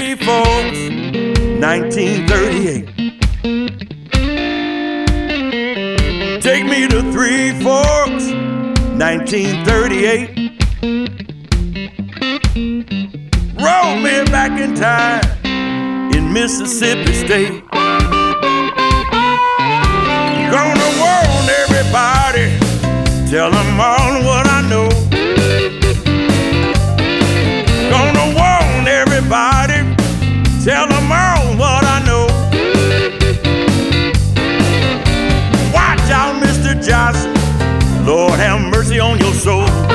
Three Forks, 1938. Take me to Three Forks, 1938. Roll me back in time in Mississippi State. Gonna warn everybody, tell them all what I know. Gonna warn everybody, tell them all what I know. Watch out, Mr. Johnson, Lord have mercy on your soul.